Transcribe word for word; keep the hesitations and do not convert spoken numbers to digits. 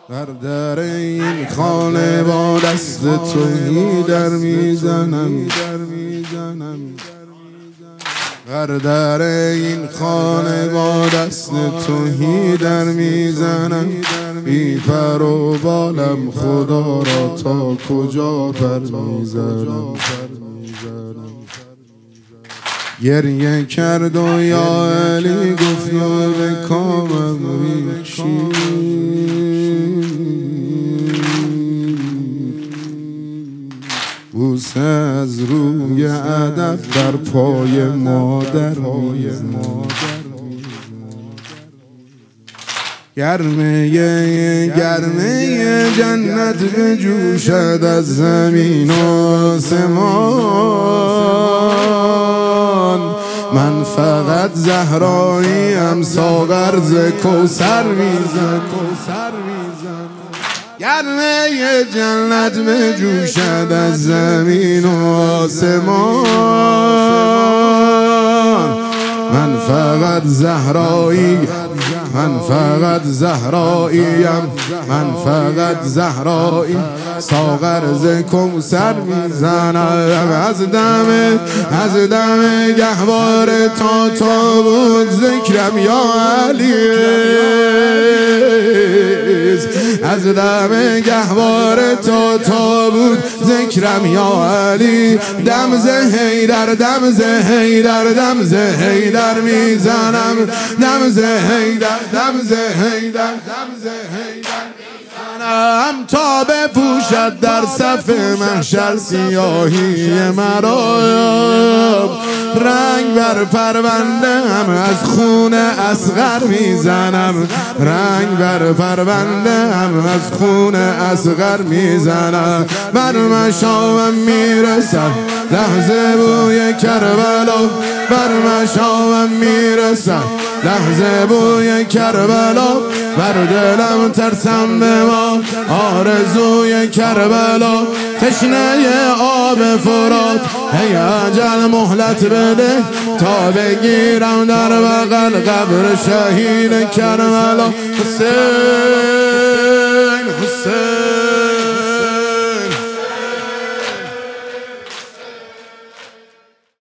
بر در این خانه با دست تویی در میزنم، بر در این خانه با دست تویی در میزنم. بی پر و بالم خدا را تا کجا پر میزنم. گریه کرد و یا علی گفت و به کامم ریخشید. بوسه از روی ادب در پای مادر میزنم. گرمه گرمه جنت بجوشد از زمین و آسمان. من فقط زهراییم ساغر ز کوثر میزنم. گرمه جنت بجوشد از زمین و آسمان. من فقط زهرایی، من فقط زهراییم، من فقط زهرایی ساغر ز کوثر میزنم. از دم از دم گهواره تا تا بود ذکرم یا علی. از دم گهواره تا تا بود ذکرم یا علی. دم ز حیدر دم ز حیدر دم ز حیدر میزنم. دم ز حیدر دم ز حیدر دم ز حیدر میزنم. تا بپوشد در صف محشر سیاهی مرا. رنگ بر پرونده هم از خون اصغر میزنم. رنگ بر پرونده هم از خون اصغر میزنم. بر مشامم میرسد لحظه بوی کربلا. بر مشامم میرسد لحظه بوی کربلا. بر دلم ترسم به ما آرزوی کربلا. تشنه آب فرات ای اجل مهلت بده تا بگیرم در بغل قبر شهید کربلا.